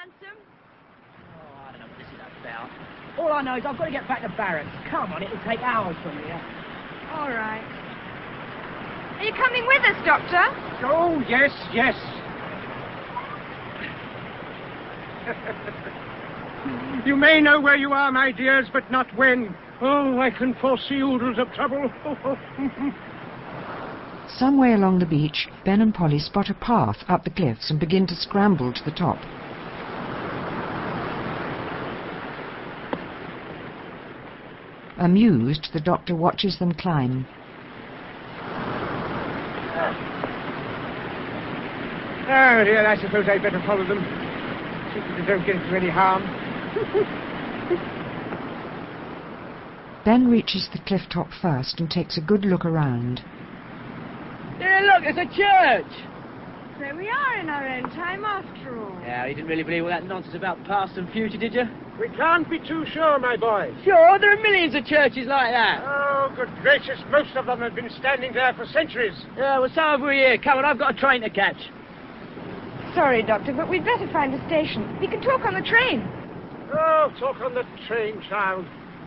handsome? Oh, I don't know what this is about. All I know is I've got to get back to barracks. Come on, it'll take hours from here. All right. Are you coming with us, Doctor? Oh, yes, yes. You may know where you are, my dears, but not when. Oh, I can foresee oodles of trouble. Some way along the beach, Ben and Polly spot a path up the cliffs and begin to scramble to the top. Amused, the Doctor watches them climb. Oh, dear, I suppose I'd better follow them. See that they don't get into any harm. Ben reaches the cliff top first and takes a good look around. There, look, there's a church! So we are in our own time after all. Yeah, you didn't really believe all that nonsense about past and future, did you? We can't be too sure, my boy. Sure, there are millions of churches like that. Oh, good gracious, most of them have been standing there for centuries. Yeah, well, some over here. Come on, I've got a train to catch. Sorry, Doctor, but we'd better find a station. We can talk on the train. Oh, talk on the train, child.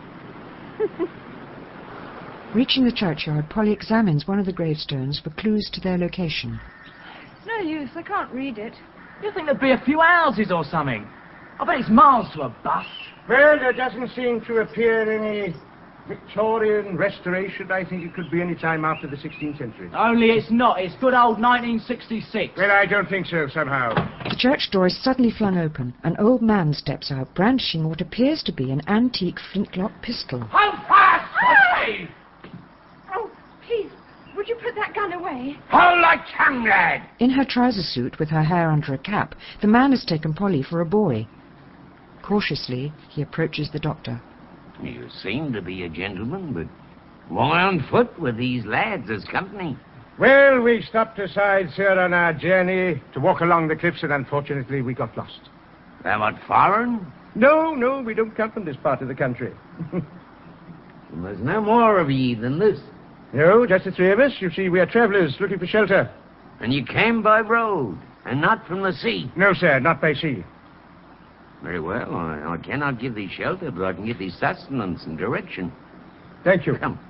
Reaching the churchyard, Polly examines one of the gravestones for clues to their location. It's no use, I can't read it. You think there'd be a few houses or something? I bet it's miles to a bus. Well, there doesn't seem to appear any Victorian restoration. I think it could be any time after the 16th century. Only it's not. It's good old 1966. Well, I don't think so, somehow. The church door is suddenly flung open. An old man steps out, brandishing what appears to be an antique flintlock pistol. Hold fast, I say! Oh, please, would you put that gun away? Hold thy tongue, lad! In her trouser suit, with her hair under a cap, the man has taken Polly for a boy. Cautiously, he approaches the Doctor. You seem to be a gentleman, but why on foot with these lads as company? Well, we stopped aside, sir, on our journey to walk along the cliffs, and unfortunately we got lost. They're what, foreign? No, we don't come from this part of the country. Well, there's no more of ye than this. No, just the three of us. You see, we are travellers looking for shelter. And you came by road, and not from the sea. No, sir, not by sea. Very well, I cannot give thee shelter, but I can give thee sustenance and direction. Thank you. Come.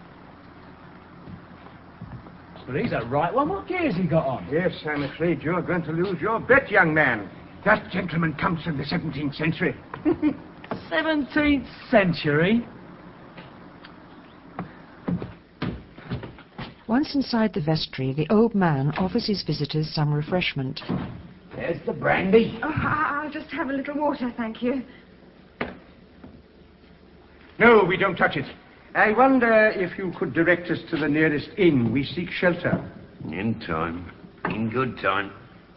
But he's a right one. What gear's he got on? Yes, I'm afraid you're going to lose your bet, young man. That gentleman comes from the 17th century. 17th century? Once inside the vestry, the old man offers his visitors some refreshment. There's the brandy. Oh, I'll just have a little water, thank you. No, we don't touch it. I wonder if you could direct us to the nearest inn. We seek shelter. In time. In good time.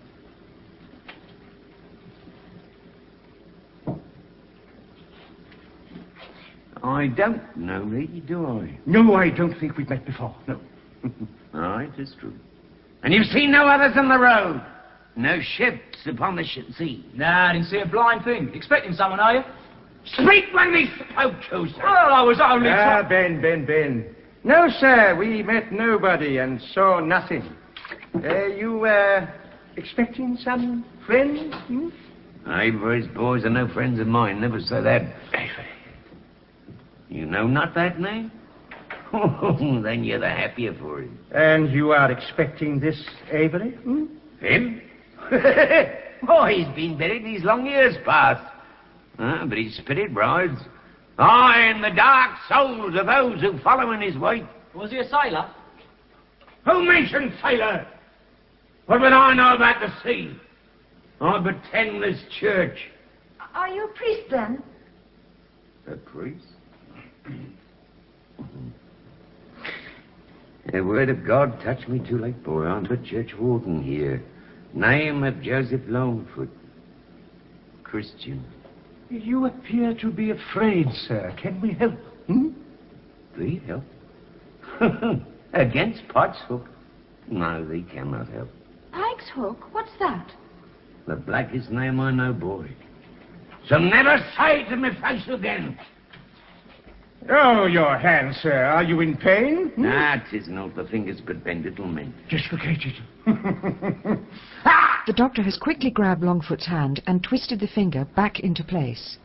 I don't know thee, do I? No, I don't think we've met before, no. Aye, it is true. And you've seen no others on the road? No ships upon the sea? Nah, I didn't see a blind thing. Expecting someone, are you? Speak when we spoke to, sir. Well, I was only... Ben. No, sir, we met nobody and saw nothing. You, expecting some friends? Hmm? Avery's boys are no friends of mine. Never say that. Avery. You know not that name? Oh, then you're the happier for it. And you are expecting this Avery? Hmm? Him? Oh, he's been buried these long years past. But his spirit rides. Aye, and the dark souls of those who follow in his wake. Was he a sailor? Who mentioned sailor? What would I know about the sea? I but tend this church. Are you a priest, then? A priest? A word of God touched me too late, boy. I'm but church warden here. Name of Joseph Longfoot. Christian. You appear to be afraid, sir. Can we help? Hmm? Thee help? Against Pike's Hook? No, thee cannot help. Pike's Hook? What's that? The blackest name I know, boy. So never say it to me face again. Oh, your hand, sir. Are you in pain? Hmm? Nah, 'tis not the fingers but bend little men. Dislocated. Ha! The doctor has quickly grabbed Longfoot's hand and twisted the finger back into place.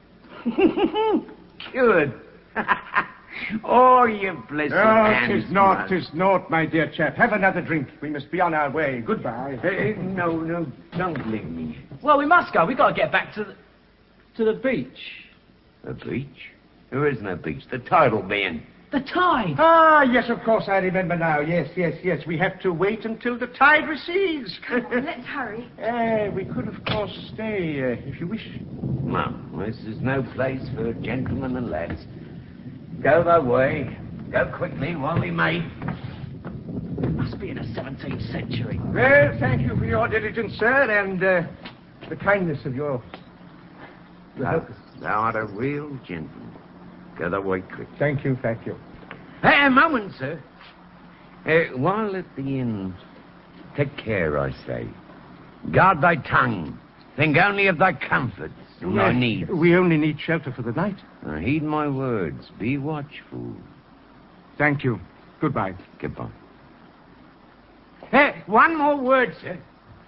Good. Oh, you blessed hands. 'Tis naught, my dear chap. Have another drink. We must be on our way. Goodbye. No, don't leave me. Well, we must go. We've got to get back to the beach. The beach? There is no beach. The tide will be in. The tide? Ah, yes, of course, I remember now. Yes. We have to wait until the tide recedes. Let's hurry. We could, of course, stay, if you wish. No, this is no place for gentlemen and lads. Go thy way. Go quickly while we may. It must be in the 17th century. Well, thank you for your diligence, sir, and the kindness of your... Thou art a real gentleman. Go thy way quick. Thank you. Hey, a moment, sir. While at the inn, take care, I say. Guard thy tongue. Think only of thy comforts and thy needs. We only need shelter for the night. Heed my words. Be watchful. Thank you. Goodbye. Goodbye. Hey, one more word, sir.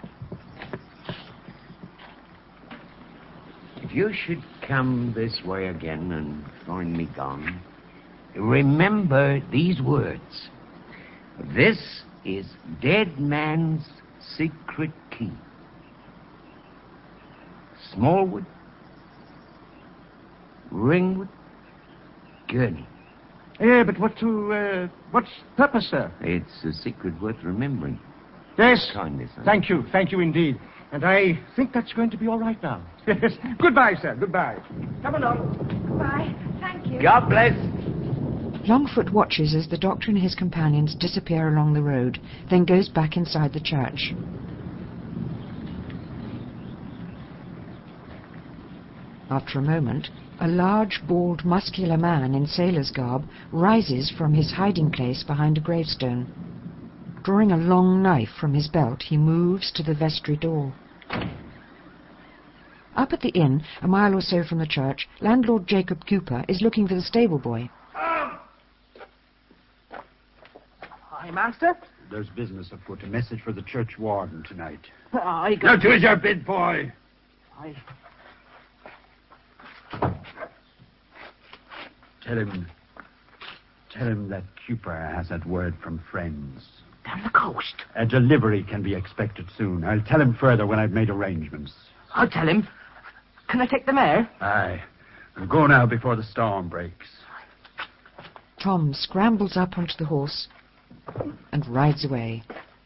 If you should come this way again and find me gone, remember these words. This is dead man's secret key. Smallwood, Ringwood, Gurney. But what's purpose, sir? It's a secret worth remembering. Yes. Kindness. Thank you indeed. And I think that's going to be all right now. Yes. Goodbye, sir. Goodbye. Come along. Goodbye. Thank you. God bless. Longfoot watches as the doctor and his companions disappear along the road, then goes back inside the church. After a moment, a large, bald, muscular man in sailor's garb rises from his hiding place behind a gravestone. Drawing a long knife from his belt, he moves to the vestry door. Up at the inn, a mile or so from the church, landlord Jacob Cooper is looking for the stable boy. Hi, master. There's business afoot. A message for the church warden tonight. I Now got... to your bid, boy. Tell him that Cooper has had word from friends. Down the coast. A delivery can be expected soon. I'll tell him further when I've made arrangements. I'll tell him. Can I take the mare? Aye. I'll go now before the storm breaks. Tom scrambles up onto the horse and rides away.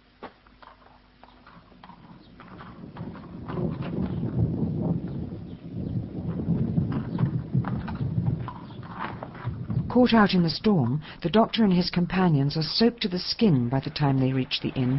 Caught out in the storm, the doctor and his companions are soaked to the skin by the time they reach the inn.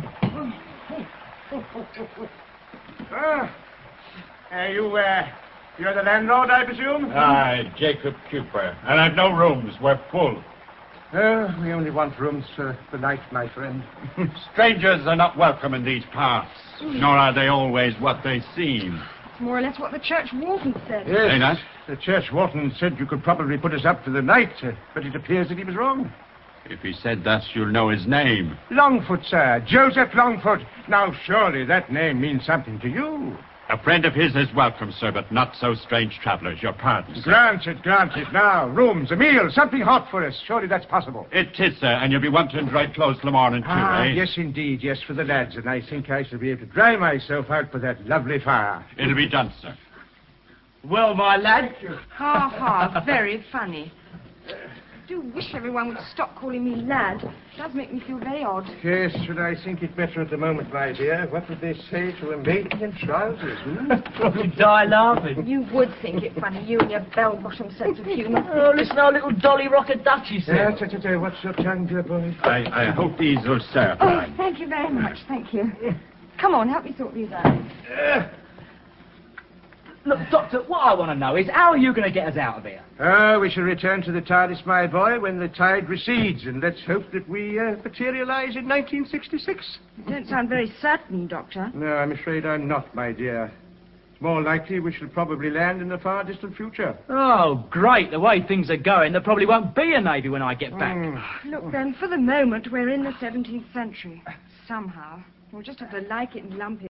You're the landlord, I presume? Aye, Jacob Cooper. And I've no rooms. We're full. We only want rooms for the night, my friend. Strangers are not welcome in these parts, nor are they always what they seem. It's more or less what the church warden said. Yes, Ain't that? the church warden said you could probably put us up for the night, but it appears that he was wrong. If he said that, you'll know his name. Longfoot, sir. Joseph Longfoot. Now, surely that name means something to you. A friend of his is welcome, sir, but not so strange travelers. Your pardon, sir. Granted. Now, rooms, a meal, something hot for us. Surely that's possible. It is, sir, and you'll be wanting dry clothes till the morning, too, eh? Yes, indeed. Yes, for the lads. And I think I shall be able to dry myself out by that lovely fire. It'll be done, sir. Well, my lad. Ha, very funny. I do wish everyone would stop calling me lad. It does make me feel very odd. Yes, should I think it better at the moment, my dear? What would they say to a maiden in trousers, Probably die laughing. You would think it funny, you and your bell-bottom sense of humour. Oh, listen, our little Dolly Rocker Duchie said. What's your tongue, dear boy? I hope these will serve. Oh, thank you very much, thank you. Come on, help me sort these out. Look, Doctor, what I want to know is how are you going to get us out of here? We shall return to the TARDIS, my boy, when the tide recedes, and let's hope that we materialize in 1966. You don't sound very certain, Doctor. No, I'm afraid I'm not, my dear. It's more likely we shall probably land in the far distant future. Oh, great. The way things are going, there probably won't be a navy when I get back. Look, then, for the moment, we're in the 17th century. Somehow. We'll just have to like it and lump it.